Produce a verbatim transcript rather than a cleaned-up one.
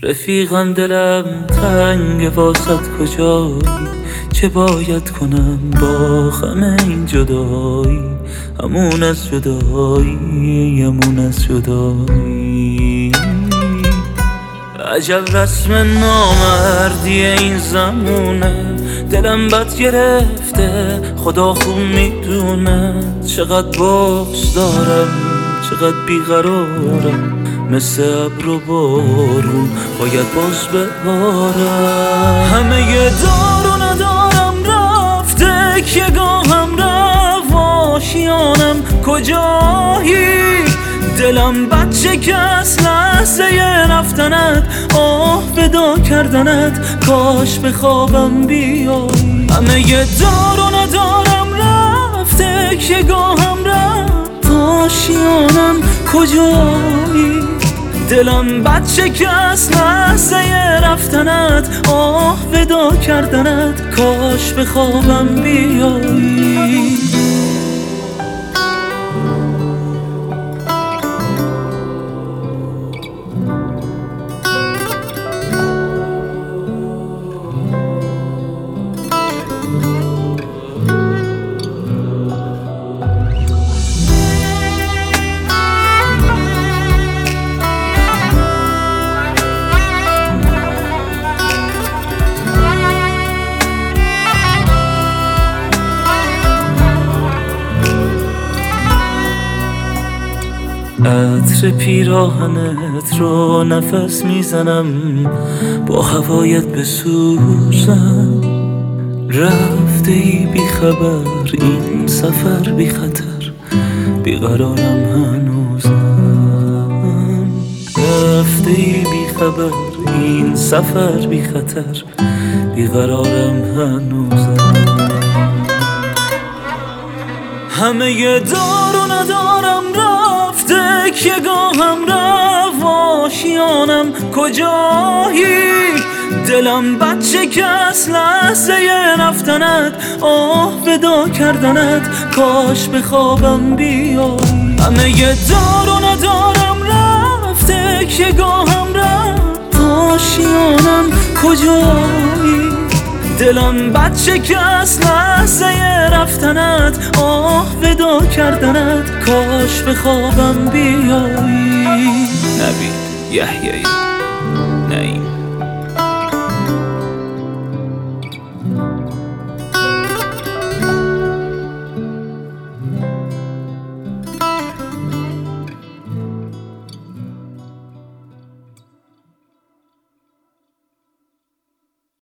رفیقم دلم تنگ واسط کجایی، چه باید کنم با خم این جدایی، همون از جدایی همون از جدایی. عجب رسم نامردی این زمونه، دلم بد گرفته خدا خوب میدونه، چقدر بغض دارم چقدر بیقرارم، مثل ابر و بارون باید باز ببارم. همه ی دار و ندارم رفته که گاهم رفت آشیانم کجایی، دلم بچه که از لحظه رفتنت آه فدا کردنت کاش به خوابم بیایی. همه ی دار و ندارم رفته که گاهم رفت آشیانم کجایی، دلم بچه که از لحظه رفتنت آه فدا کردنت کاش به خوابم بیایی. عطر پیراهنت رو نفس میزنم، با هوایت بسوزم، رفته ای بی خبر این سفر بی خطر، بی قرارم هنوزم. رفته ای بی خبر این سفر بی خطر، بی قرارم هنوزم. همه ی دار و ندارم رفته که گاهم رفت آشیانم کجایی، دلم بچه که از لحظه رفتنت آه فدا کردنت کاش به خوابم بیایی. همه ی دار و ندارم رفته که گاهم رفت آشیانم کجایی، دلم بچه که از لحظه رفتنت آه فدا کردنت کاش به خوابم بیایی. نوید یحیایی.